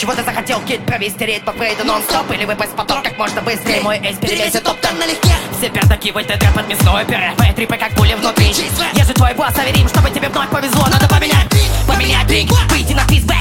Чего ты захотел, кит, провести рейд по фрейду нон-стоп или выпасть в поток как можно быстрее? Мой эйс перевесит топ-тен налегке. Все пердаки в этот рэп от мясное пюре. Мои трипы как пули внутри. Я же твой босс, аверим, чтобы тебе вновь повезло. Надо поменять ринг, выйти на твист.